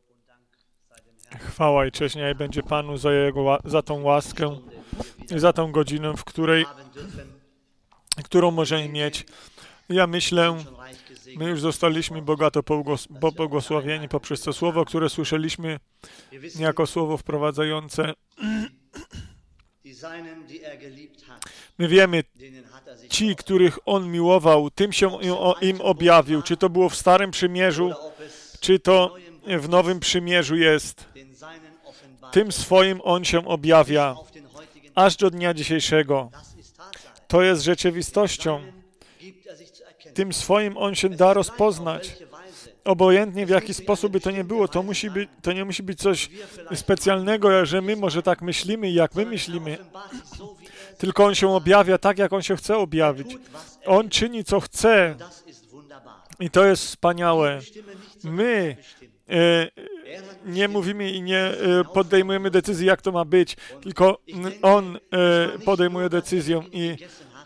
Chwała i cześć niech będzie Panu za tą łaskę i za tą godzinę, którą możemy mieć. Ja myślę, my już zostaliśmy bogato pobłogosławieni poprzez to słowo, które słyszeliśmy jako słowo wprowadzające. My wiemy, ci, których On miłował, tym się im objawił. Czy to było w Starym Przymierzu, czy to w Nowym Przymierzu jest. Tym swoim On się objawia, aż do dnia dzisiejszego. To jest rzeczywistością. Tym swoim On się da rozpoznać. Obojętnie w jaki sposób by to nie było, to nie musi być coś specjalnego, że my może tak myślimy, jak my myślimy. Tylko On się objawia tak, jak On się chce objawić. On czyni, co chce. I to jest wspaniałe. My nie mówimy i nie podejmujemy decyzji, jak to ma być, tylko On podejmuje decyzję i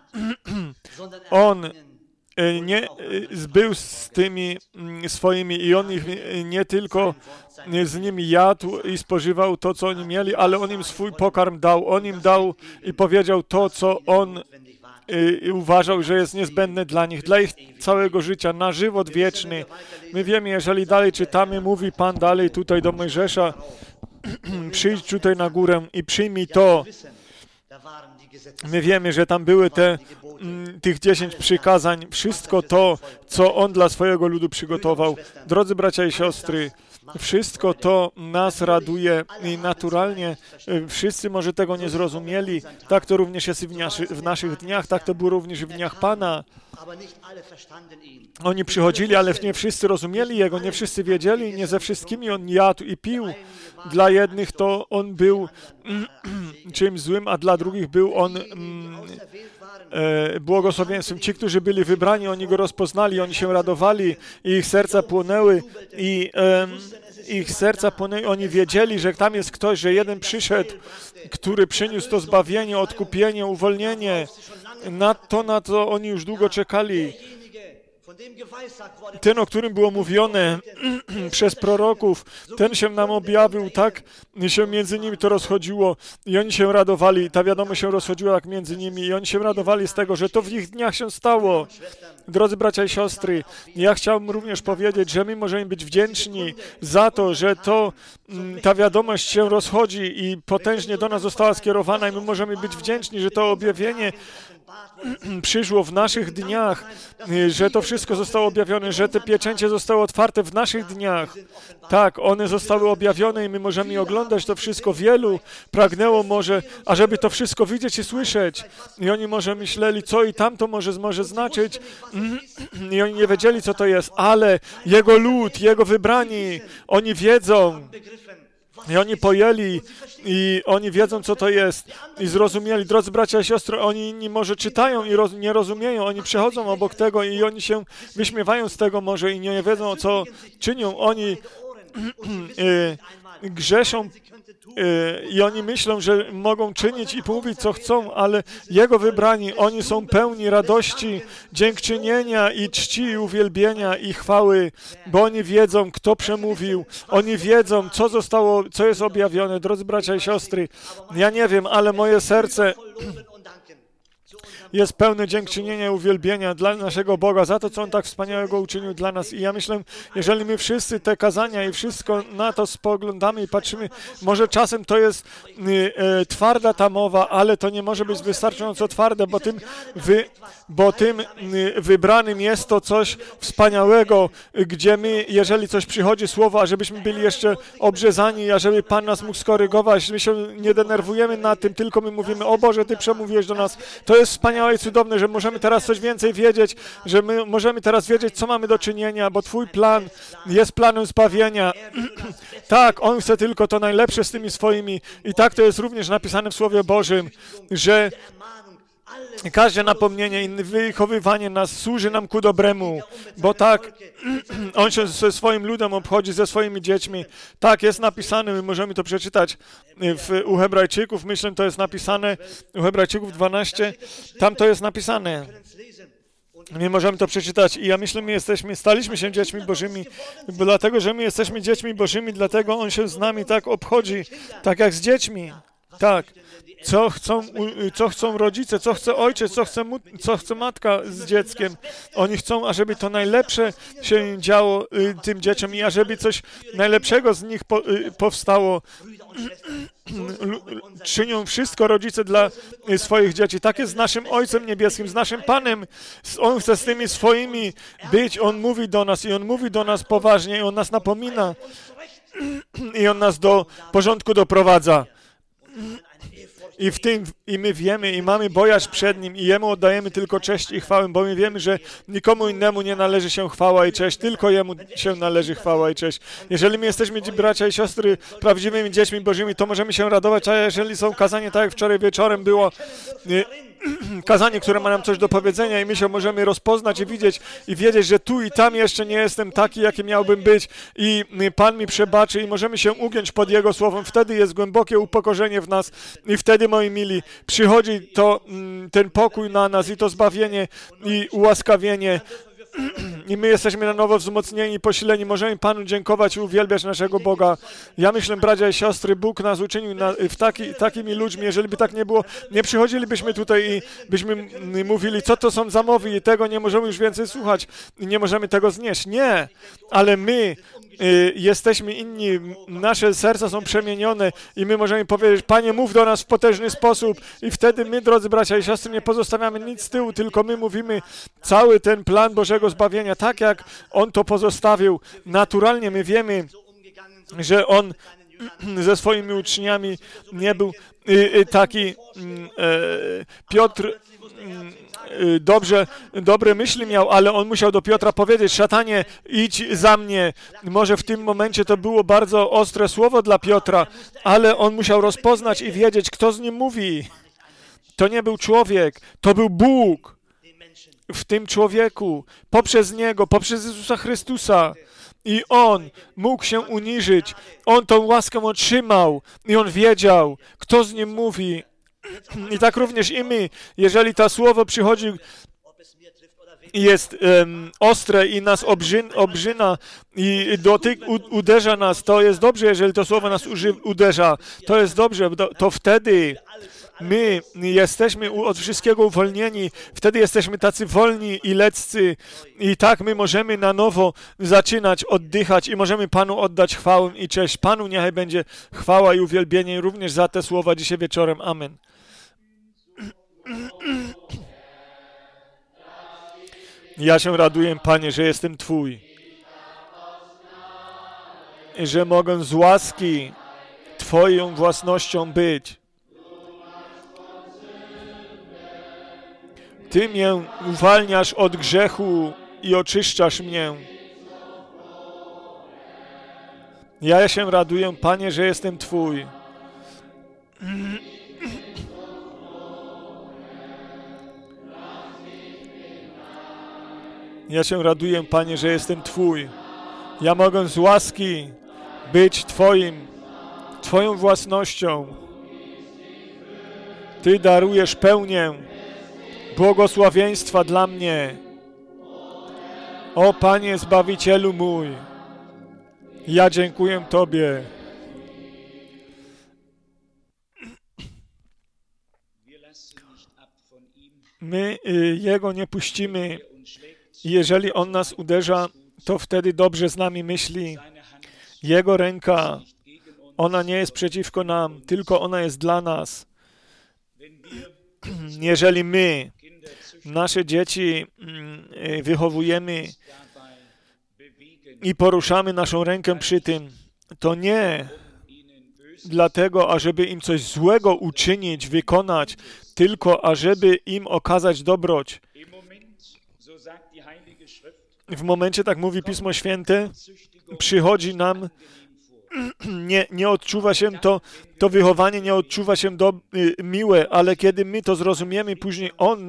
On nie zbył z tymi swoimi i On ich nie tylko z nimi jadł i spożywał to, co oni mieli, ale On im swój pokarm dał. On im dał i powiedział to, co On uważał, że jest niezbędne dla nich, dla ich całego życia, na żywot wieczny. My wiemy, jeżeli dalej czytamy, mówi Pan dalej tutaj do Mojżesza, przyjdź tutaj na górę i przyjmij to. My wiemy, że tam były tych 10 przykazań, wszystko to, co On dla swojego ludu przygotował. Drodzy bracia i siostry, wszystko to nas raduje i naturalnie wszyscy może tego nie zrozumieli. Tak to również jest i w naszych dniach, tak to było również w dniach Pana. Oni przychodzili, ale nie wszyscy rozumieli Jego, nie wszyscy wiedzieli, nie ze wszystkimi On jadł i pił. Dla jednych to On był czymś złym, a dla drugich był On błogosławieństwem. Ci, którzy byli wybrani, oni Go rozpoznali, oni się radowali i ich serca płonęły oni wiedzieli, że tam jest ktoś, że jeden przyszedł, który przyniósł to zbawienie, odkupienie, uwolnienie. Na to oni już długo czekali. Ten, o którym było mówione przez proroków, ten się nam objawił, tak się między nimi to rozchodziło i oni się radowali, ta wiadomość się rozchodziła tak między nimi i oni się radowali z tego, że to w ich dniach się stało. Drodzy bracia i siostry, ja chciałbym również powiedzieć, że my możemy być wdzięczni za to, że ta wiadomość się rozchodzi i potężnie do nas została skierowana i my możemy być wdzięczni, że to objawienie przyszło w naszych dniach, że to wszystko zostało objawione, że te pieczęcie zostały otwarte w naszych dniach. Tak, one zostały objawione i my możemy je oglądać to wszystko. Wielu pragnęło może, ażeby to wszystko widzieć i słyszeć. I oni może myśleli, co i tamto może znaczyć. I oni nie wiedzieli, co to jest, ale Jego lud, Jego wybrani, oni wiedzą. I oni pojęli i oni wiedzą, co to jest i zrozumieli. Drodzy bracia i siostry, oni inni może czytają i nie rozumieją, oni przechodzą obok tego i oni się wyśmiewają z tego może i nie wiedzą, co czynią. Oni grzeszą i oni myślą, że mogą czynić i mówić, co chcą, ale Jego wybrani, oni są pełni radości, dziękczynienia i czci i uwielbienia i chwały, bo oni wiedzą, kto przemówił, oni wiedzą, co jest objawione. Drodzy bracia i siostry, ja nie wiem, ale moje serce jest pełne dziękczynienia i uwielbienia dla naszego Boga za to, co On tak wspaniałego uczynił dla nas. I ja myślę, jeżeli my wszyscy te kazania i wszystko na to spoglądamy i patrzymy, może czasem to jest twarda ta mowa, ale to nie może być wystarczająco twarde, bo tym wybranym jest to coś wspaniałego, gdzie my, jeżeli coś przychodzi słowo, ażebyśmy byli jeszcze obrzezani, ażeby Pan nas mógł skorygować, my się nie denerwujemy na tym, tylko my mówimy, o Boże, Ty przemówiłeś do nas. To jest wspaniałe i cudowne, że możemy teraz coś więcej wiedzieć, że my możemy teraz wiedzieć, co mamy do czynienia, bo Twój plan jest planem zbawienia. Tak, On chce tylko to najlepsze z tymi swoimi i tak to jest również napisane w Słowie Bożym, że każde napomnienie i wychowywanie nas służy nam ku dobremu, bo tak, On się ze swoim ludem obchodzi, ze swoimi dziećmi. Tak, jest napisane, my możemy to przeczytać u Hebrajczyków, myślę, to jest napisane, u Hebrajczyków 12, tam to jest napisane. My możemy to przeczytać i ja myślę, staliśmy się dziećmi Bożymi, bo dlatego, że my jesteśmy dziećmi Bożymi, dlatego On się z nami tak obchodzi, tak jak z dziećmi. Tak. Co chcą rodzice, co chce ojciec, co chce matka z dzieckiem. Oni chcą, ażeby to najlepsze się działo tym dzieciom i ażeby coś najlepszego z nich powstało. Czynią wszystko rodzice dla swoich dzieci. Tak jest z naszym Ojcem Niebieskim, z naszym Panem. On chce z tymi swoimi być. On mówi do nas i On mówi do nas poważnie i On nas napomina i On nas do porządku doprowadza. I my wiemy i mamy bojaźń przed Nim i Jemu oddajemy tylko cześć i chwałę, bo my wiemy, że nikomu innemu nie należy się chwała i cześć, tylko Jemu się należy chwała i cześć. Jeżeli my jesteśmy, bracia i siostry, prawdziwymi dziećmi Bożymi, to możemy się radować, a jeżeli są kazania, tak jak wczoraj wieczorem było, kazanie, które ma nam coś do powiedzenia i my się możemy rozpoznać i widzieć i wiedzieć, że tu i tam jeszcze nie jestem taki, jaki miałbym być i Pan mi przebaczy i możemy się ugiąć pod Jego słowem. Wtedy jest głębokie upokorzenie w nas i wtedy, moi mili, przychodzi ten pokój na nas i to zbawienie i ułaskawienie. I my jesteśmy na nowo wzmocnieni i posileni. Możemy Panu dziękować i uwielbiać naszego Boga. Ja myślę, bracia i siostry, Bóg nas uczynił takimi ludźmi. Jeżeli by tak nie było, nie przychodzilibyśmy tutaj i byśmy mówili, co to są za mowy i tego nie możemy już więcej słuchać i nie możemy tego znieść. Nie, ale my jesteśmy inni, nasze serca są przemienione i my możemy powiedzieć, Panie, mów do nas w potężny sposób i wtedy my, drodzy bracia i siostry, nie pozostawiamy nic z tyłu, tylko my mówimy cały ten plan Bożego zbawienia, tak jak On to pozostawił. Naturalnie my wiemy, że On ze swoimi uczniami nie był taki Piotr dobre myśli miał, ale on musiał do Piotra powiedzieć, szatanie, idź za mnie. Może w tym momencie to było bardzo ostre słowo dla Piotra, ale on musiał rozpoznać i wiedzieć, kto z nim mówi. To nie był człowiek, to był Bóg w tym człowieku, poprzez Niego, poprzez Jezusa Chrystusa. I On mógł się uniżyć, On tą łaskę otrzymał i On wiedział, kto z nim mówi. I tak również i my, jeżeli to słowo przychodzi i jest ostre i nas obrzyna i uderza nas, to jest dobrze, jeżeli to słowo nas uderza. To jest dobrze, to wtedy my jesteśmy od wszystkiego uwolnieni, wtedy jesteśmy tacy wolni i leccy i tak my możemy na nowo zaczynać oddychać i możemy Panu oddać chwałę i cześć. Panu niechaj będzie chwała i uwielbienie również za te słowa dzisiaj wieczorem. Amen. Ja się raduję, Panie, że jestem Twój i że mogę z łaski Twoją własnością być. Ty mnie uwalniasz od grzechu i oczyszczasz mnie. Ja się raduję, Panie, że jestem Twój. Ja się raduję, Panie, że jestem Twój. Ja mogę z łaski być Twoją własnością. Ty darujesz pełnię błogosławieństwa dla mnie. O Panie Zbawicielu mój, ja dziękuję Tobie. My Jego nie puścimy. Jeżeli On nas uderza, to wtedy dobrze z nami myśli. Jego ręka, ona nie jest przeciwko nam, tylko ona jest dla nas. Jeżeli my nasze dzieci wychowujemy i poruszamy naszą rękę przy tym, to nie dlatego, ażeby im coś złego uczynić, wykonać, tylko ażeby im okazać dobroć. W momencie, tak mówi Pismo Święte, przychodzi nam, nie odczuwa się to wychowanie, nie odczuwa się miłe, ale kiedy my to zrozumiemy, później On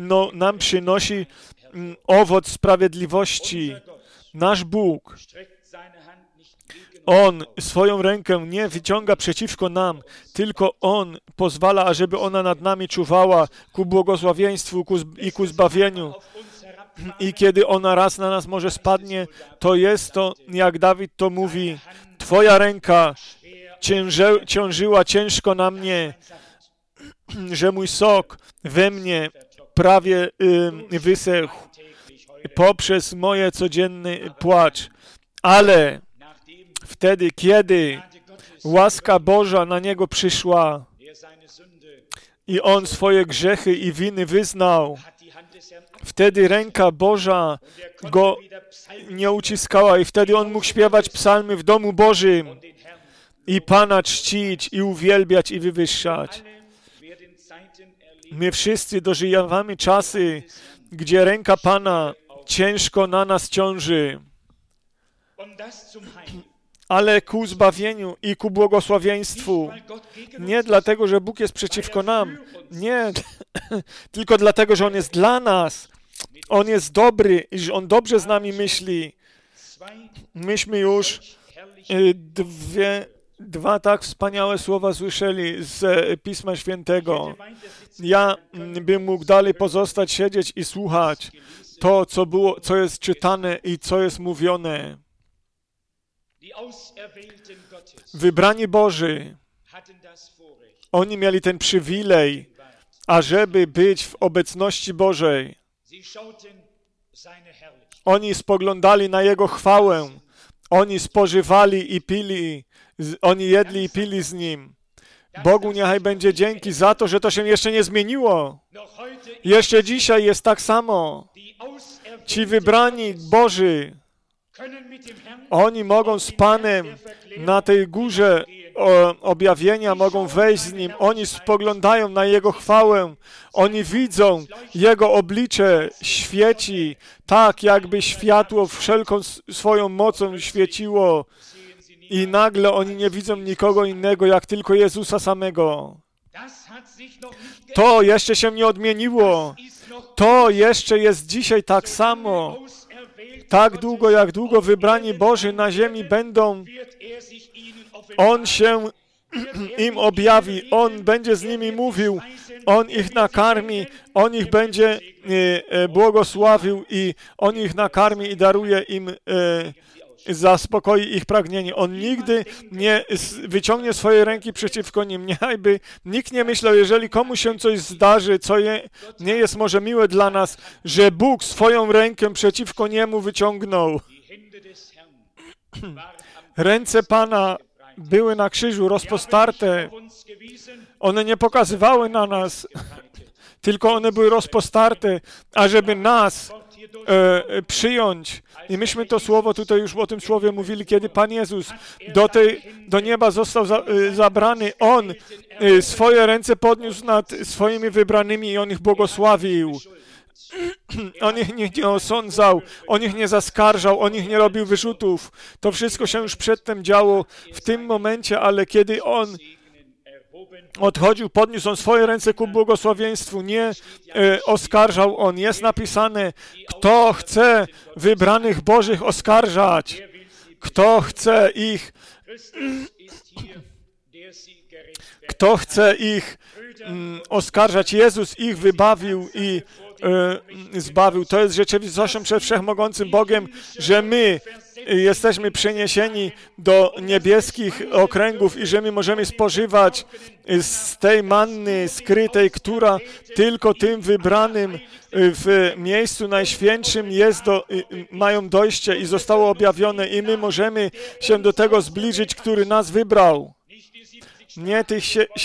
nam przynosi owoc sprawiedliwości. Nasz Bóg On swoją rękę nie wyciąga przeciwko nam, tylko On pozwala, ażeby ona nad nami czuwała ku błogosławieństwu i ku zbawieniu. I kiedy ona raz na nas może spadnie, to jest to, jak Dawid to mówi, Twoja ręka ciążyła ciężko na mnie, że mój sok we mnie prawie wysechł poprzez moje codzienny płacz. Ale wtedy, kiedy łaska Boża na niego przyszła i on swoje grzechy i winy wyznał, wtedy ręka Boża go nie uciskała i wtedy on mógł śpiewać psalmy w domu Bożym i Pana czcić i uwielbiać i wywyższać. My wszyscy dożywamy czasy, gdzie ręka Pana ciężko na nas ciąży, ale ku zbawieniu i ku błogosławieństwu. Nie dlatego, że Bóg jest przeciwko nam. Nie, tylko dlatego, że On jest dla nas. On jest dobry i że On dobrze z nami myśli. Myśmy już dwa tak wspaniałe słowa słyszeli z Pisma Świętego. Ja bym mógł dalej pozostać, siedzieć i słuchać to, co jest czytane i co jest mówione. Wybrani Boży, oni mieli ten przywilej, ażeby być w obecności Bożej. Oni spoglądali na Jego chwałę. Oni spożywali i pili, oni jedli i pili z Nim. Bogu niechaj będzie dzięki za to, że to się jeszcze nie zmieniło. Jeszcze dzisiaj jest tak samo. Ci wybrani Boży, oni mogą z Panem na tej górze objawienia, mogą wejść z Nim. Oni spoglądają na Jego chwałę. Oni widzą Jego oblicze świeci, tak jakby światło wszelką swoją mocą świeciło. I nagle oni nie widzą nikogo innego, jak tylko Jezusa samego. To jeszcze się nie odmieniło. To jeszcze jest dzisiaj tak samo. Tak długo, jak długo wybrani Boży na ziemi będą, On się im objawi, On będzie z nimi mówił, On ich nakarmi, On ich będzie błogosławił i On ich nakarmi i daruje im, zaspokoi ich pragnienie. On nigdy nie wyciągnie swojej ręki przeciwko nim. Niechajby nikt nie myślał, jeżeli komuś się coś zdarzy, co nie jest może miłe dla nas, że Bóg swoją rękę przeciwko niemu wyciągnął. Ręce Pana były na krzyżu rozpostarte. One nie pokazywały na nas, tylko one były rozpostarte, ażeby nas przyjąć. I myśmy to słowo tutaj już o tym słowie mówili, kiedy Pan Jezus do nieba został zabrany. On swoje ręce podniósł nad swoimi wybranymi i On ich błogosławił. On ich nie osądzał, On ich nie zaskarżał, On ich nie robił wyrzutów. To wszystko się już przedtem działo w tym momencie, ale kiedy On odchodził, podniósł On swoje ręce ku błogosławieństwu, nie oskarżał On. Jest napisane, kto chce wybranych Bożych oskarżać, kto chce ich oskarżać. Jezus ich wybawił i zbawił. To jest rzeczywistością przed Wszechmogącym Bogiem, że my jesteśmy przeniesieni do niebieskich okręgów i że my możemy spożywać z tej manny skrytej, która tylko tym wybranym w miejscu najświętszym mają dojście i zostało objawione i my możemy się do tego zbliżyć, który nas wybrał. Nie tych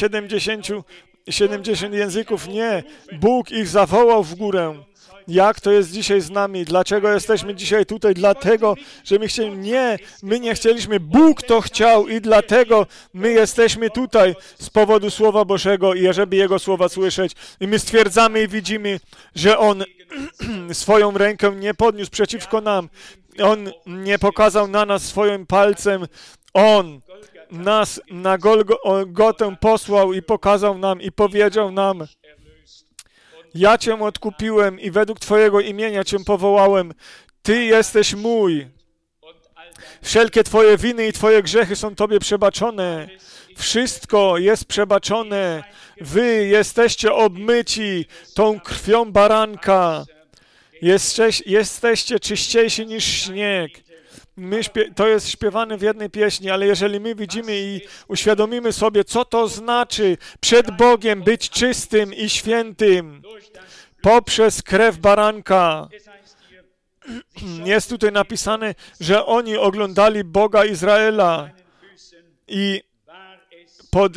70 języków, nie. Bóg ich zawołał w górę. Jak to jest dzisiaj z nami? Dlaczego jesteśmy dzisiaj tutaj? Dlatego, że my chcieliśmy. Nie, my nie chcieliśmy. Bóg to chciał i dlatego my jesteśmy tutaj z powodu Słowa Bożego i żeby Jego słowa słyszeć. I my stwierdzamy i widzimy, że On swoją rękę nie podniósł przeciwko nam. On nie pokazał na nas swoim palcem. On nas na Golgotę posłał i pokazał nam i powiedział nam: ja Cię odkupiłem i według Twojego imienia Cię powołałem. Ty jesteś mój. Wszelkie Twoje winy i Twoje grzechy są Tobie przebaczone. Wszystko jest przebaczone. Wy jesteście obmyci tą krwią baranka. Jesteście czyściejsi niż śnieg. To jest śpiewane w jednej pieśni, ale jeżeli my widzimy i uświadomimy sobie, co to znaczy przed Bogiem być czystym i świętym poprzez krew baranka. Jest tutaj napisane, że oni oglądali Boga Izraela i pod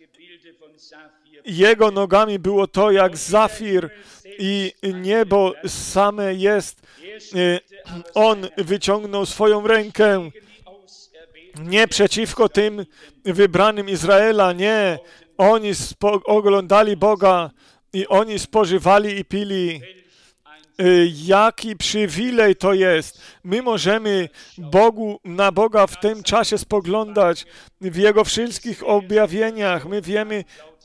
Jego nogami było to jak zafir i niebo same jest. On wyciągnął swoją rękę nie przeciwko tym wybranym Izraela, nie. Oni oglądali Boga i oni spożywali i pili. Jaki przywilej to jest. My możemy na Boga w tym czasie spoglądać w Jego wszystkich objawieniach. My wiemy,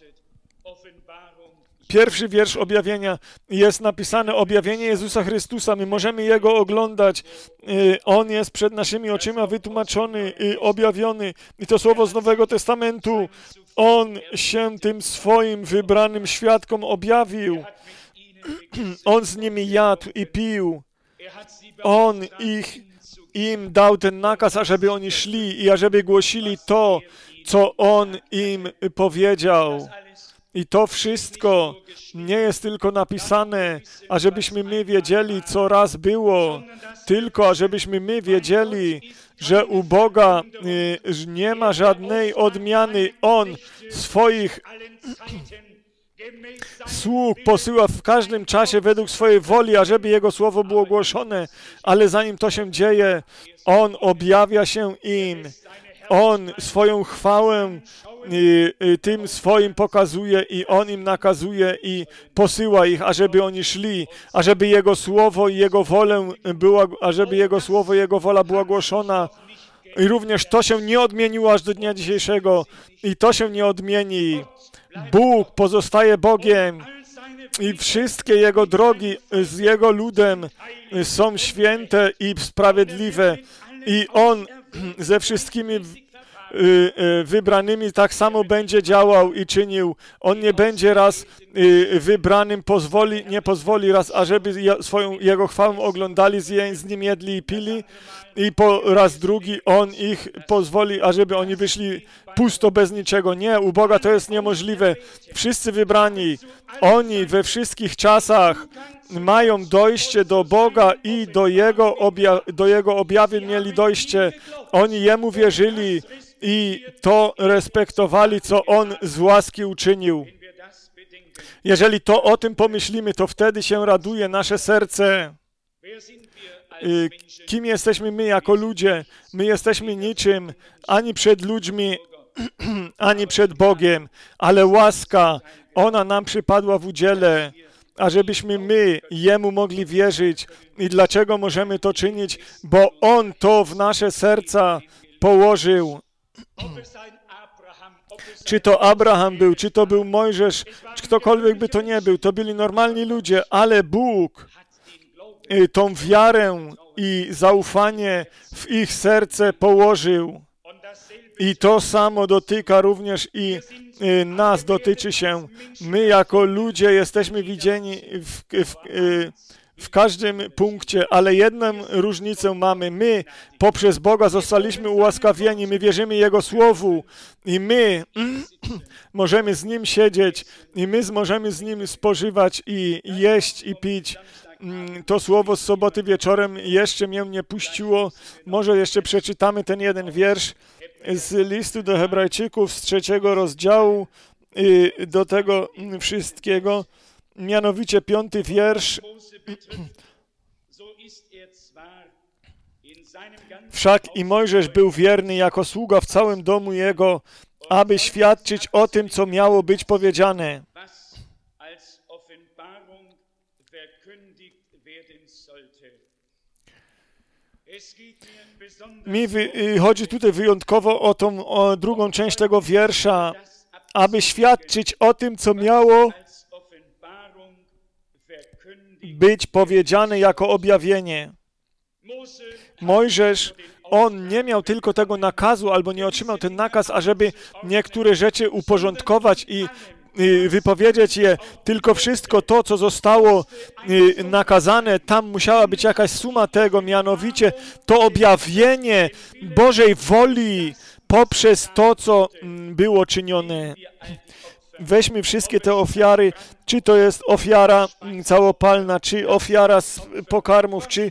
pierwszy wiersz objawienia jest napisane objawienie Jezusa Chrystusa. My możemy Jego oglądać. On jest przed naszymi oczyma wytłumaczony i objawiony. I to słowo z Nowego Testamentu. On się tym swoim wybranym świadkom objawił. On z nimi jadł i pił. On im dał ten nakaz, ażeby oni szli i ażeby głosili to, co On im powiedział. I to wszystko nie jest tylko napisane, ażebyśmy my wiedzieli, co raz było, tylko ażebyśmy my wiedzieli, że u Boga nie ma żadnej odmiany. On swoich sług posyła w każdym czasie według swojej woli, ażeby Jego słowo było głoszone, ale zanim to się dzieje, On objawia się im. On swoją chwałę tym swoim pokazuje i On im nakazuje i posyła ich, ażeby oni szli, ażeby Jego słowo i Jego wolę była, ażeby Jego słowo i Jego wola była głoszona. I również to się nie odmieniło aż do dnia dzisiejszego i to się nie odmieni. Bóg pozostaje Bogiem i wszystkie Jego drogi z Jego ludem są święte i sprawiedliwe i On ze wszystkimi wybranymi tak samo będzie działał i czynił. On nie będzie raz wybranym, nie pozwoli raz, ażeby Jego chwałę oglądali, z Nim jedli i pili i po raz drugi On ich pozwoli, ażeby oni wyszli pusto, bez niczego. Nie, u Boga to jest niemożliwe. Wszyscy wybrani, oni we wszystkich czasach mają dojście do Boga i do Jego objawień mieli dojście. Oni Jemu wierzyli i to respektowali, co On z łaski uczynił. Jeżeli to o tym pomyślimy, to wtedy się raduje nasze serce. Kim jesteśmy my jako ludzie? My jesteśmy niczym, ani przed ludźmi, ani przed Bogiem, ale łaska, ona nam przypadła w udziale, ażebyśmy my Jemu mogli wierzyć. I dlaczego możemy to czynić? Bo On to w nasze serca położył. Czy to Abraham był, czy to był Mojżesz, czy ktokolwiek by to nie był, to byli normalni ludzie, ale Bóg tą wiarę i zaufanie w ich serce położył. I to samo dotyka również i nas, dotyczy się. My jako ludzie jesteśmy widzieni w każdym punkcie, ale jedną różnicę mamy. My poprzez Boga zostaliśmy ułaskawieni, my wierzymy Jego Słowu i my możemy z Nim siedzieć i my możemy z Nim spożywać i jeść i pić. To słowo z soboty wieczorem jeszcze mnie nie puściło. Może jeszcze przeczytamy ten jeden wiersz z listu do Hebrajczyków z 3 rozdziału do tego wszystkiego. Mianowicie 5 wiersz. Wszak i Mojżesz był wierny jako sługa w całym domu jego, aby świadczyć o tym, co miało być powiedziane. Mi chodzi tutaj wyjątkowo o drugą część tego wiersza, aby świadczyć o tym, co miało być powiedziane jako objawienie. Mojżesz on nie miał tylko tego nakazu, albo nie otrzymał ten nakaz, ażeby niektóre rzeczy uporządkować i wypowiedzieć je, tylko wszystko to, co zostało nakazane, tam musiała być jakaś suma tego, mianowicie to objawienie Bożej woli poprzez to, co było czynione. Weźmy wszystkie te ofiary, czy to jest ofiara całopalna, czy ofiara z pokarmów, czy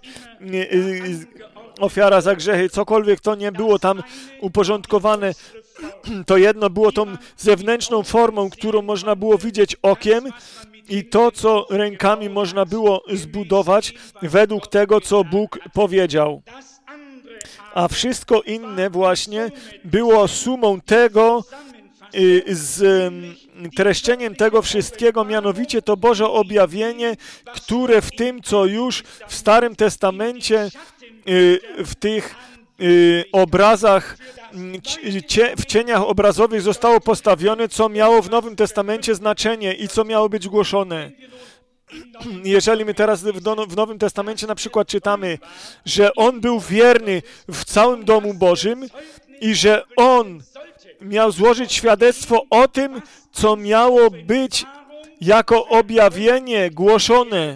ofiara za grzechy, cokolwiek to nie było tam uporządkowane. To jedno było tą zewnętrzną formą, którą można było widzieć okiem i to, co rękami można było zbudować według tego, co Bóg powiedział. A wszystko inne właśnie było sumą tego, z treścieniem tego wszystkiego, mianowicie to Boże objawienie, które w tym, co już w Starym Testamencie, w tych obrazach, w cieniach obrazowych zostało postawione, co miało w Nowym Testamencie znaczenie i co miało być głoszone. Jeżeli my teraz w Nowym Testamencie na przykład czytamy, że On był wierny w całym domu Bożym i że On miał złożyć świadectwo o tym, co miało być jako objawienie głoszone.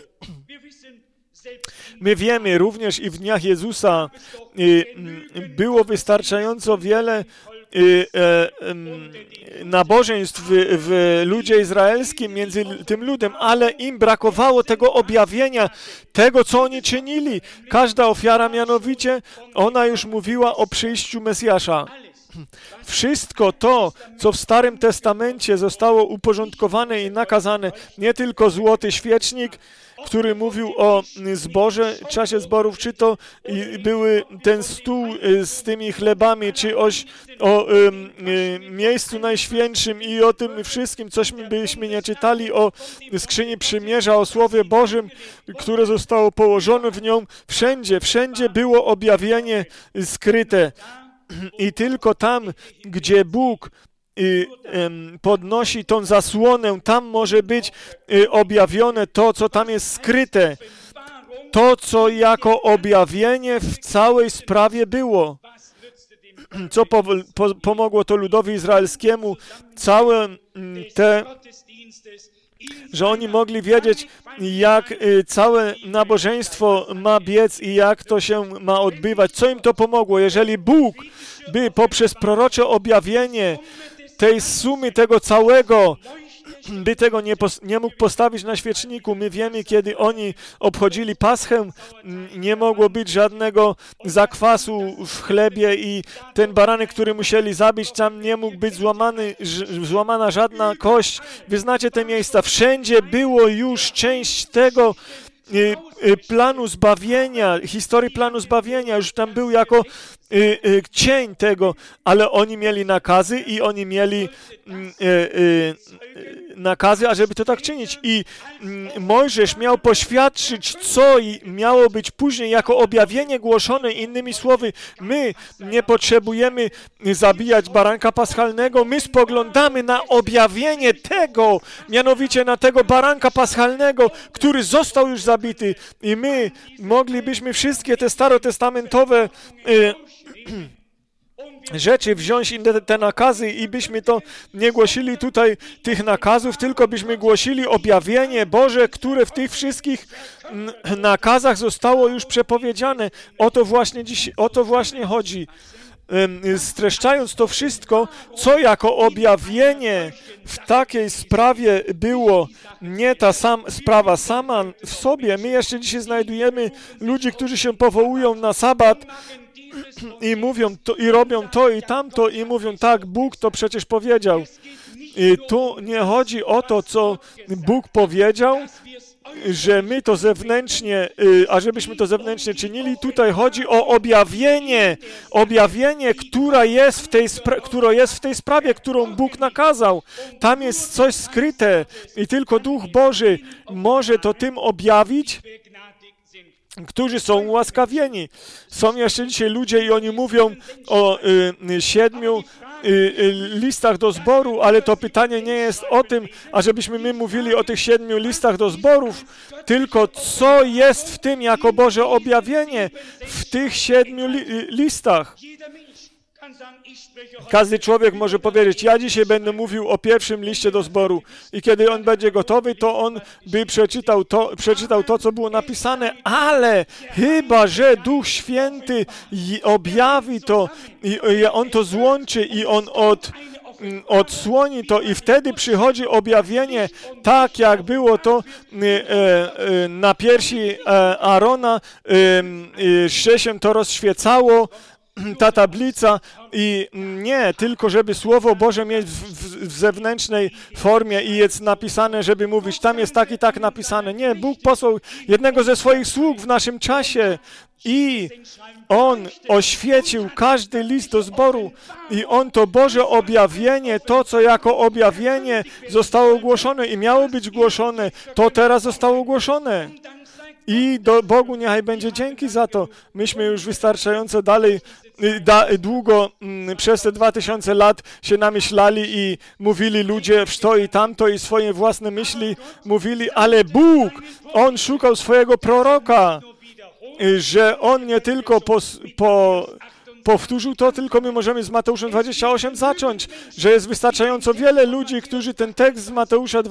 My wiemy również i w dniach Jezusa było wystarczająco wiele nabożeństw w ludzie izraelskim między tym ludem, ale im brakowało tego objawienia, tego, co oni czynili. Każda ofiara mianowicie, ona już mówiła o przyjściu Mesjasza. Wszystko to, co w Starym Testamencie zostało uporządkowane i nakazane, nie tylko złoty świecznik, który mówił o zborze, czasie zborów, czy to były ten stół z tymi chlebami, czy o miejscu najświętszym i o tym wszystkim, cośmy byśmy nie czytali, o skrzyni przymierza, o Słowie Bożym, które zostało położone w nią. Wszędzie było objawienie skryte. I tylko tam, gdzie Bóg podnosi tą zasłonę, tam może być objawione to, co tam jest skryte. To, co jako objawienie w całej sprawie było. Co pomogło to ludowi izraelskiemu? Całe te, że oni mogli wiedzieć, jak całe nabożeństwo ma biec i jak to się ma odbywać. Co im to pomogło? Jeżeli Bóg by poprzez prorocze objawienie tej sumy, tego całego, by tego nie mógł postawić na świeczniku. My wiemy, kiedy oni obchodzili Paschę, nie mogło być żadnego zakwasu w chlebie i ten baranek, który musieli zabić, tam nie mógł być złamana żadna kość. Wy znacie te miejsca. Wszędzie było już część tego planu zbawienia, historii planu zbawienia. Już tam był jako cień tego, ale oni mieli nakazy i oni mieli nakazy, ażeby to tak czynić. I Mojżesz miał poświadczyć, co miało być później jako objawienie głoszone. Innymi słowy, my nie potrzebujemy zabijać baranka paschalnego, my spoglądamy na objawienie tego, mianowicie na tego baranka paschalnego, który został już zabity. I my moglibyśmy wszystkie te starotestamentowe rzeczy wziąć te nakazy i byśmy to nie głosili tutaj tych nakazów, tylko byśmy głosili objawienie Boże, które w tych wszystkich nakazach zostało już przepowiedziane. O to właśnie chodzi. Streszczając to wszystko, co jako objawienie w takiej sprawie było, nie ta sprawa sama w sobie. My jeszcze dzisiaj znajdujemy ludzi, którzy się powołują na sabat i mówią to, i robią to i tamto i mówią tak, Bóg to przecież powiedział. I tu nie chodzi o to, co Bóg powiedział, że my to zewnętrznie, ażebyśmy to zewnętrznie czynili. Tutaj chodzi o objawienie, które jest w tej sprawie, którą Bóg nakazał. Tam jest coś skryte i tylko Duch Boży może to tym objawić, którzy są ułaskawieni. Są jeszcze dzisiaj ludzie i oni mówią o 7 listach do zboru, ale to pytanie nie jest o tym, ażebyśmy my mówili o tych 7 listach do zborów, tylko co jest w tym jako Boże objawienie w tych 7 listach. Każdy człowiek może powiedzieć, ja dzisiaj będę mówił o pierwszym liście do zboru i kiedy on będzie gotowy, to on by przeczytał to, co było napisane, ale chyba że Duch Święty objawi to i on to złączy i on odsłoni to i wtedy przychodzi objawienie, tak jak było to na piersi Aarona, że się to rozświecało, ta tablica i nie tylko, żeby Słowo Boże mieć w zewnętrznej formie i jest napisane, żeby mówić, tam jest tak i tak napisane. Nie, Bóg posłał jednego ze swoich sług w naszym czasie i On oświecił każdy list do zboru i On to Boże objawienie, to co jako objawienie zostało ogłoszone i miało być głoszone, to teraz zostało ogłoszone. I Bogu niechaj będzie dzięki za to. Myśmy już wystarczająco długo przez te 2000 lat się namyślali i mówili ludzie w to i tamto i swoje własne myśli mówili, ale Bóg, On szukał swojego proroka, że On nie tylko powtórzył to, tylko my możemy z Mateuszem 28 zacząć, że jest wystarczająco wiele ludzi, którzy ten tekst z Mateusza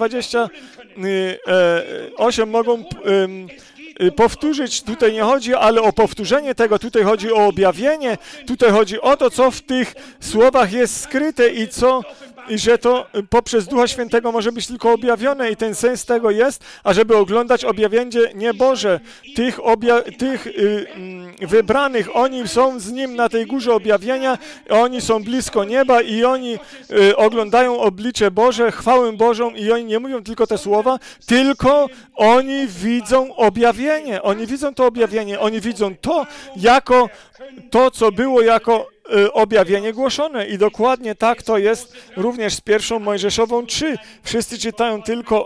28 mogą powtórzyć. Tutaj nie chodzi ale o powtórzenie tego, tutaj chodzi o objawienie, tutaj chodzi o to, co w tych słowach jest skryte i że to poprzez Ducha Świętego może być tylko objawione i ten sens tego jest, ażeby oglądać objawienie nieboże, tych wybranych, oni są z Nim na tej górze objawienia, oni są blisko nieba i oni oglądają oblicze Boże, chwałę Bożą i oni nie mówią tylko te słowa, tylko oni widzą objawienie, oni widzą to objawienie, oni widzą to jako to, co było jako objawienie głoszone. I dokładnie tak to jest również z 1 Mojżeszową 3. Wszyscy czytają tylko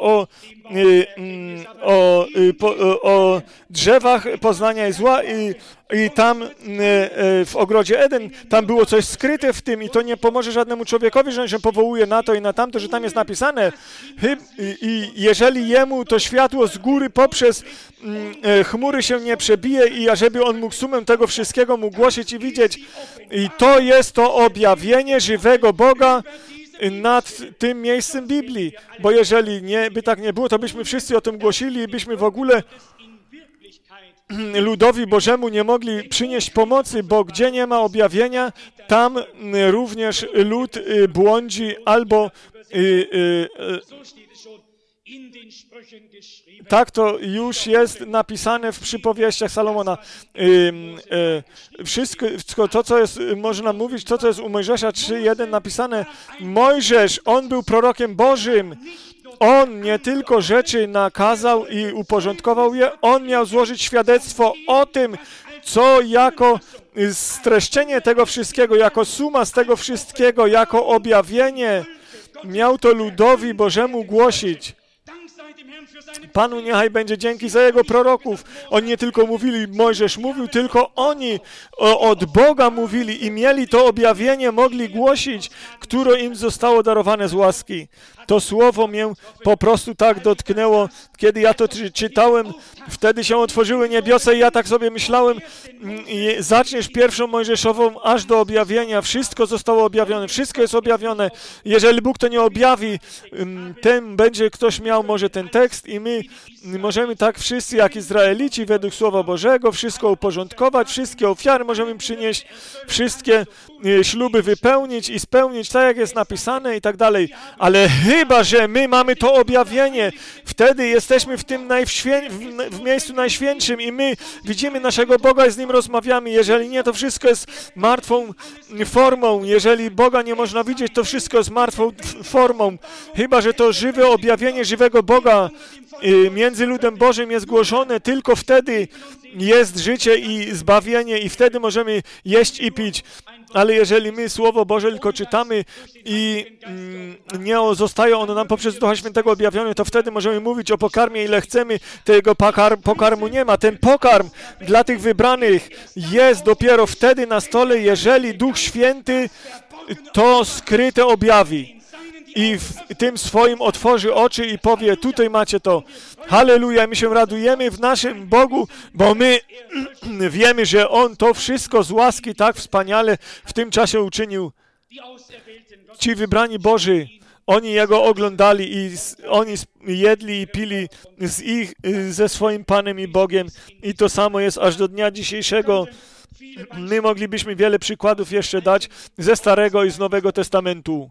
o drzewach poznania i zła i tam w ogrodzie Eden, tam było coś skryte w tym i to nie pomoże żadnemu człowiekowi, że on się powołuje na to i na tamto, że tam jest napisane. I jeżeli jemu to światło z góry poprzez chmury się nie przebije i ażeby on mógł sumem tego wszystkiego mógł głosić i widzieć. I to jest to objawienie żywego Boga nad tym miejscem Biblii. Bo jeżeli by tak nie było, to byśmy wszyscy o tym głosili i byśmy w ogóle ludowi Bożemu nie mogli przynieść pomocy, bo gdzie nie ma objawienia, tam również lud błądzi albo tak to już jest napisane w przypowieściach Salomona. Wszystko to, co jest, można mówić, to, co jest u Mojżesza 3:1 napisane. Mojżesz, on był prorokiem Bożym. On nie tylko rzeczy nakazał i uporządkował je, on miał złożyć świadectwo o tym, co jako streszczenie tego wszystkiego, jako suma z tego wszystkiego, jako objawienie miał to ludowi Bożemu głosić. Panu niechaj będzie dzięki za Jego proroków. Oni nie tylko mówili, Mojżesz mówił, tylko oni od Boga mówili i mieli to objawienie, mogli głosić, które im zostało darowane z łaski. To słowo mnie po prostu tak dotknęło, kiedy ja to czytałem, wtedy się otworzyły niebiosa i ja tak sobie myślałem, zaczniesz 1 Mojżeszową aż do objawienia, wszystko zostało objawione, wszystko jest objawione. Jeżeli Bóg to nie objawi, ten będzie ktoś miał może ten tekst i my możemy tak wszyscy jak Izraelici według Słowa Bożego wszystko uporządkować, wszystkie ofiary możemy przynieść, wszystkie śluby wypełnić i spełnić tak jak jest napisane i tak dalej. Ale chyba że my mamy to objawienie, wtedy jesteśmy w tym w miejscu najświętszym i my widzimy naszego Boga i z Nim rozmawiamy. Jeżeli nie, to wszystko jest martwą formą. Jeżeli Boga nie można widzieć, to wszystko jest martwą formą. Chyba że to żywe objawienie żywego Boga między ludem Bożym jest głoszone, tylko wtedy jest życie i zbawienie i wtedy możemy jeść i pić. Ale jeżeli my Słowo Boże tylko czytamy i nie zostaje ono nam poprzez Ducha Świętego objawione, to wtedy możemy mówić o pokarmie, ile chcemy. Tego pokarmu nie ma. Ten pokarm dla tych wybranych jest dopiero wtedy na stole, jeżeli Duch Święty to skryte objawi i w tym swoim otworzy oczy i powie, tutaj macie to. Halleluja, my się radujemy w naszym Bogu, bo my wiemy, że On to wszystko z łaski tak wspaniale w tym czasie uczynił. Ci wybrani Boży, oni Jego oglądali i oni jedli i pili ze swoim Panem i Bogiem i to samo jest aż do dnia dzisiejszego. My moglibyśmy wiele przykładów jeszcze dać ze Starego i z Nowego Testamentu.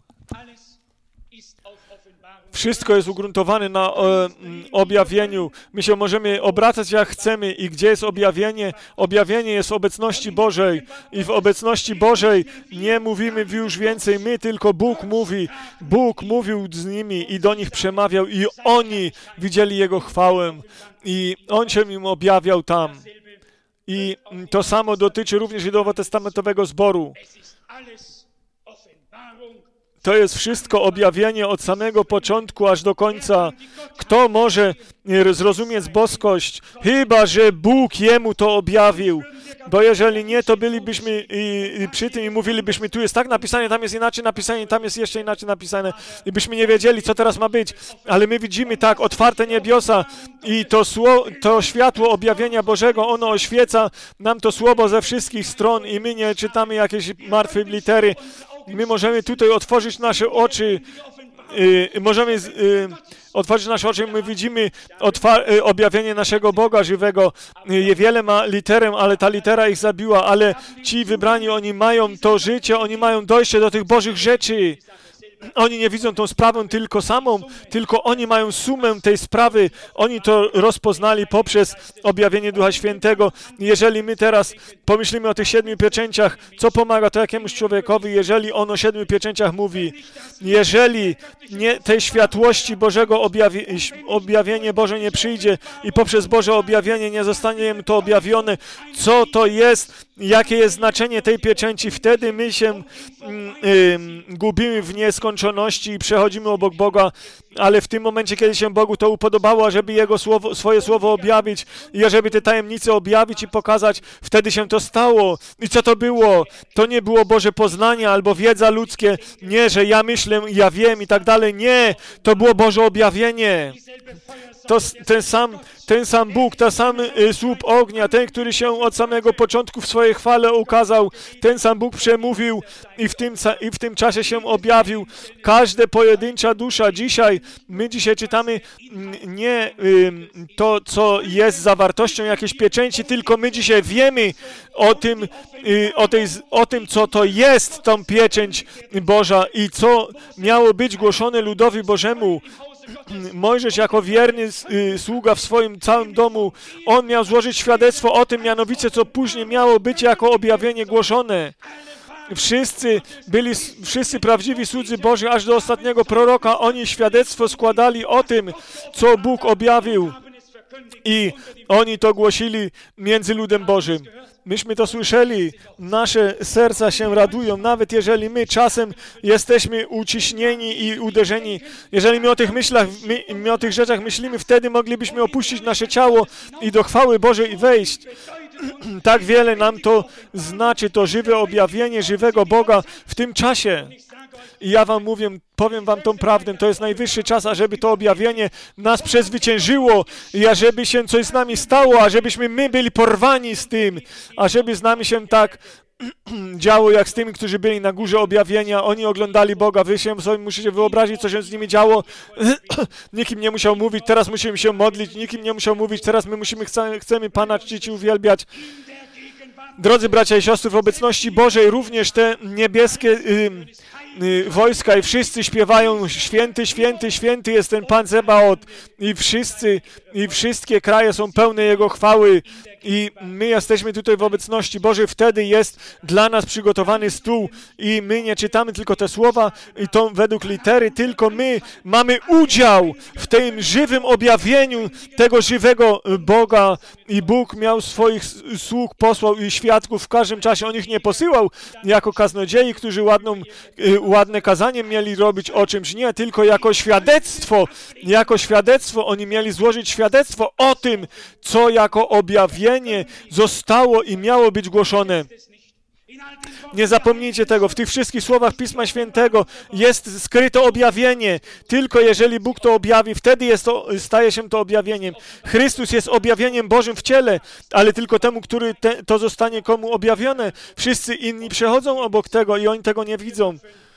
Wszystko jest ugruntowane na objawieniu. My się możemy obracać jak chcemy i gdzie jest objawienie? Objawienie jest w obecności Bożej i w obecności Bożej nie mówimy już więcej my, tylko Bóg mówi. Bóg mówił z nimi i do nich przemawiał i oni widzieli Jego chwałę i On się im objawiał tam. I to samo dotyczy również i nowotestamentowego zboru. To jest wszystko objawienie od samego początku aż do końca. Kto może zrozumieć boskość? Chyba że Bóg jemu to objawił. Bo jeżeli nie, to bylibyśmy przy tym i mówilibyśmy, tu jest tak napisane, tam jest inaczej napisane, tam jest jeszcze inaczej napisane. I byśmy nie wiedzieli, co teraz ma być. Ale my widzimy tak, otwarte niebiosa i to światło objawienia Bożego, ono oświeca nam to słowo ze wszystkich stron i my nie czytamy jakiejś martwej litery. My możemy tutaj otworzyć nasze oczy, otworzyć nasze oczy, my widzimy objawienie naszego Boga żywego. Wiele ma literę, ale ta litera ich zabiła, ale ci wybrani, oni mają to życie, oni mają dojście do tych Bożych rzeczy. Oni nie widzą tą sprawę tylko samą, tylko oni mają sumę tej sprawy. Oni to rozpoznali poprzez objawienie Ducha Świętego. Jeżeli my teraz pomyślimy o tych 7 pieczęciach, co pomaga to jakiemuś człowiekowi, jeżeli on o 7 pieczęciach mówi, jeżeli nie tej światłości Bożego objawienie Boże nie przyjdzie i poprzez Boże objawienie nie zostanie mu to objawione, co to jest, jakie jest znaczenie tej pieczęci, wtedy my się gubimy w nieskończoności i przechodzimy obok Boga, ale w tym momencie, kiedy się Bogu to upodobało, żeby Jego swoje słowo objawić i żeby te tajemnice objawić i pokazać, wtedy się to stało. I co to było? To nie było Boże poznanie albo wiedza ludzkie, nie, że ja myślę, ja wiem i tak dalej, nie, to było Boże objawienie. To ten sam Bóg, ten sam słup ognia, ten, który się od samego początku w swojej chwale ukazał, ten sam Bóg przemówił i w tym czasie się objawił. Każda pojedyncza dusza dzisiaj, my dzisiaj czytamy nie to, co jest zawartością jakiejś pieczęci, tylko my dzisiaj wiemy o tym, co to jest tą pieczęć Boża i co miało być głoszone ludowi Bożemu. Mojżesz jako wierny sługa w swoim całym domu, on miał złożyć świadectwo o tym, mianowicie, co później miało być jako objawienie głoszone. Wszyscy prawdziwi słudzy Boży, aż do ostatniego proroka, oni świadectwo składali o tym, co Bóg objawił i oni to głosili między ludem Bożym. Myśmy to słyszeli, nasze serca się radują, nawet jeżeli my czasem jesteśmy uciśnieni i uderzeni. Jeżeli my o tych rzeczach myślimy, wtedy moglibyśmy opuścić nasze ciało i do chwały Bożej wejść. Tak wiele nam to znaczy, to żywe objawienie żywego Boga w tym czasie. I ja wam powiem wam tą prawdę, to jest najwyższy czas, ażeby to objawienie nas przezwyciężyło i ażeby się coś z nami stało, ażebyśmy my byli porwani z tym, ażeby z nami się tak działo jak z tymi, którzy byli na górze objawienia. Oni oglądali Boga, wy się sobie musicie wyobrazić, co się z nimi działo. Nikim nie musiał mówić, teraz musimy się modlić, nikim nie musiał mówić, teraz my chcemy Pana czcić i uwielbiać. Drodzy bracia i siostry, w obecności Bożej również te niebieskie wojska i wszyscy śpiewają święty, święty, święty jest ten Pan Zebaot i wszystkie kraje są pełne Jego chwały i my jesteśmy tutaj w obecności Bożej. Wtedy jest dla nas przygotowany stół i my nie czytamy tylko te słowa i to według litery, tylko my mamy udział w tym żywym objawieniu tego żywego Boga i Bóg miał swoich sług, posłał i świadków w każdym czasie. On ich nie posyłał jako kaznodziei, którzy ładne kazanie mieli robić o czymś, nie, tylko jako świadectwo oni mieli złożyć świadectwo o tym, co jako objawienie zostało i miało być głoszone. Nie zapomnijcie tego. W tych wszystkich słowach Pisma Świętego jest skryte objawienie. Tylko jeżeli Bóg to objawi, wtedy staje się to objawieniem. Chrystus jest objawieniem Bożym w ciele, ale tylko temu, który to zostanie komu objawione. Wszyscy inni przechodzą obok tego i oni tego nie widzą.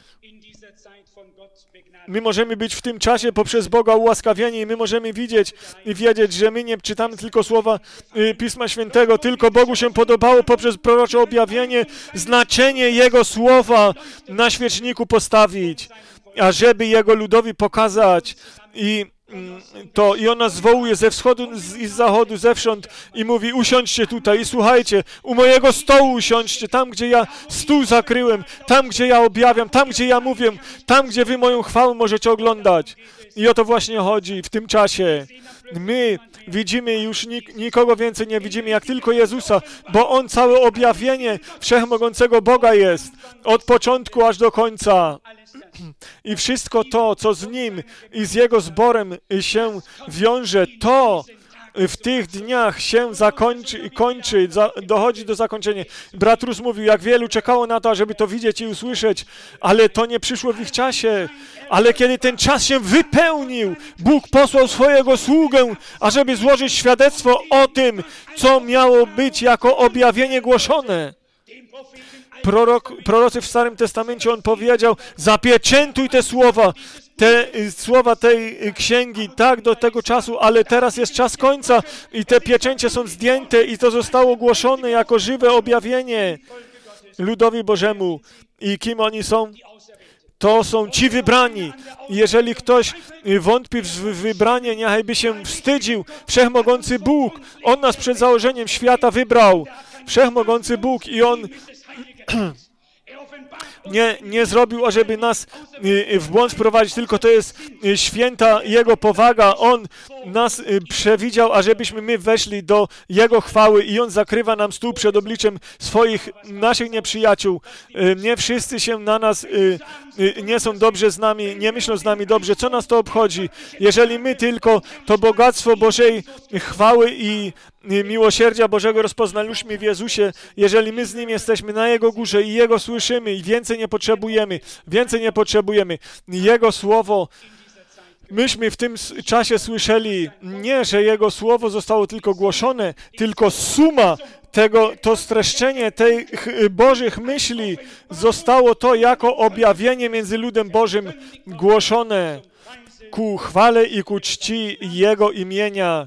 My możemy być w tym czasie poprzez Boga ułaskawieni i my możemy widzieć i wiedzieć, że my nie czytamy tylko słowa Pisma Świętego, tylko Bogu się podobało poprzez prorocze objawienie znaczenie Jego słowa na świeczniku postawić, ażeby Jego ludowi pokazać i on nas zwołuje ze wschodu i z zachodu, zewsząd i mówi: usiądźcie tutaj i słuchajcie, u mojego stołu usiądźcie, tam gdzie ja stół zakryłem, tam gdzie ja objawiam, tam gdzie ja mówię, tam gdzie wy moją chwałę możecie oglądać. I o to właśnie chodzi w tym czasie. My widzimy już nikogo więcej nie widzimy, jak tylko Jezusa, bo On całe objawienie wszechmogącego Boga jest, od początku aż do końca. I wszystko to, co z Nim i z Jego zborem się wiąże, to w tych dniach się kończy, dochodzi do zakończenia. Brat Rus mówił, jak wielu czekało na to, ażeby to widzieć i usłyszeć, ale to nie przyszło w ich czasie. Ale kiedy ten czas się wypełnił, Bóg posłał swojego sługę, ażeby złożyć świadectwo o tym, co miało być jako objawienie głoszone. Prorocy w Starym Testamencie, on powiedział: zapieczętuj te słowa tej księgi tak do tego czasu, ale teraz jest czas końca i te pieczęcie są zdjęte i to zostało ogłoszone jako żywe objawienie ludowi Bożemu. I kim oni są? To są ci wybrani. Jeżeli ktoś wątpi w wybranie, niechaj się wstydził. Wszechmogący Bóg, On nas przed założeniem świata wybrał. Wszechmogący Bóg i On nie zrobił, ażeby nas w błąd wprowadzić, tylko to jest święta Jego powaga. On nas przewidział, ażebyśmy my weszli do Jego chwały i On zakrywa nam stół przed obliczem naszych nieprzyjaciół. Nie wszyscy się na nas nie są dobrze z nami, nie myślą z nami dobrze. Co nas to obchodzi? Jeżeli my tylko to bogactwo Bożej chwały i miłosierdzia Bożego rozpoznaliśmy w Jezusie, jeżeli my z Nim jesteśmy na Jego górze i Jego słyszymy i więcej nie potrzebujemy. Jego Słowo, myśmy w tym czasie słyszeli, nie, że Jego Słowo zostało tylko głoszone, tylko suma to streszczenie tych Bożych myśli zostało to jako objawienie między ludem Bożym głoszone ku chwale i ku czci Jego imienia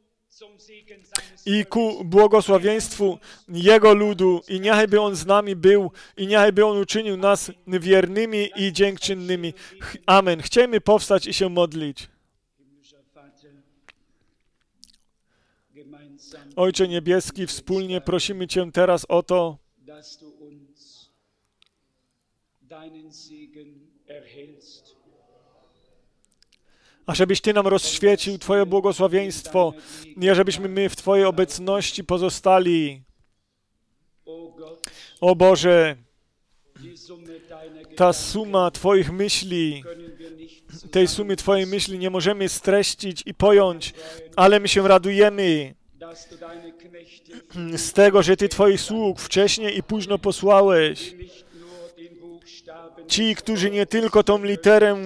i ku błogosławieństwu Jego ludu. I niechaj On z nami był i niechaj On uczynił nas wiernymi i dziękczynnymi. Amen. Chcemy powstać i się modlić. Ojcze Niebieski, wspólnie prosimy Cię teraz o to, ażebyś Ty nam rozświecił Twoje błogosławieństwo i ażebyśmy my w Twojej obecności pozostali. O Boże, ta suma Twoich myśli, tej sumy Twojej myśli nie możemy streścić i pojąć, ale my się radujemy z tego, że Ty Twoich sług wcześnie i późno posłałeś. Ci, którzy nie tylko tą literę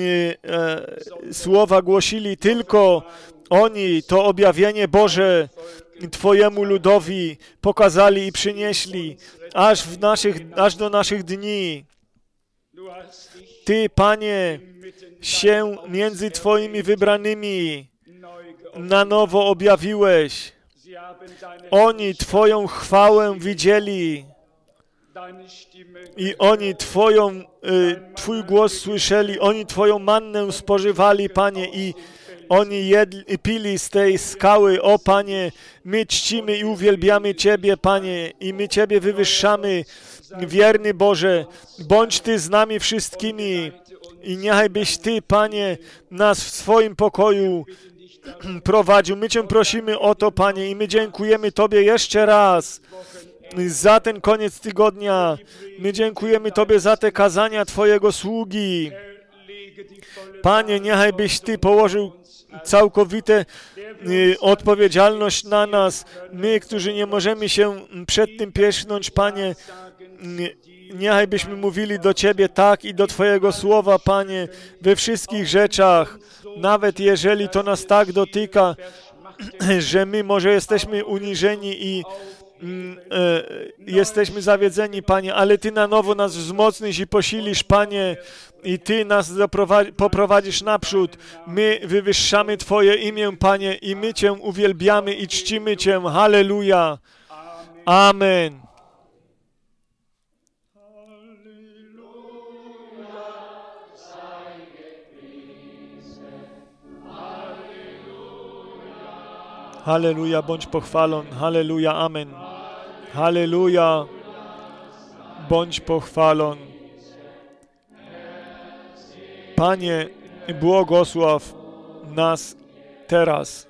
słowa głosili, tylko oni to objawienie Boże Twojemu ludowi pokazali i przynieśli aż do naszych dni. Ty, Panie, się między Twoimi wybranymi na nowo objawiłeś. Oni Twoją chwałę widzieli i oni Twój głos słyszeli, oni Twoją mannę spożywali, Panie, i oni pili z tej skały. O Panie, my czcimy i uwielbiamy Ciebie, Panie, i my Ciebie wywyższamy. Wierny Boże, bądź Ty z nami wszystkimi i niechaj byś Ty, Panie, nas w swoim pokoju prowadził. My Cię prosimy o to, Panie, i my dziękujemy Tobie jeszcze raz za ten koniec tygodnia. My dziękujemy Tobie za te kazania Twojego sługi. Panie, niechaj byś Ty położył całkowitą odpowiedzialność na nas. My, którzy nie możemy się przed tym pieszcząć, Panie, niechaj byśmy mówili do Ciebie tak i do Twojego słowa, Panie, we wszystkich rzeczach, nawet jeżeli to nas tak dotyka, że my może jesteśmy uniżeni i jesteśmy zawiedzeni, Panie, ale Ty na nowo nas wzmocnisz i posilisz, Panie, i Ty nas poprowadzisz naprzód. My wywyższamy Twoje imię, Panie, i my Cię uwielbiamy i czcimy Cię. Halleluja. Amen. Halleluja, bądź pochwalon. Halleluja, amen. Halleluja, bądź pochwalon. Panie, błogosław nas teraz.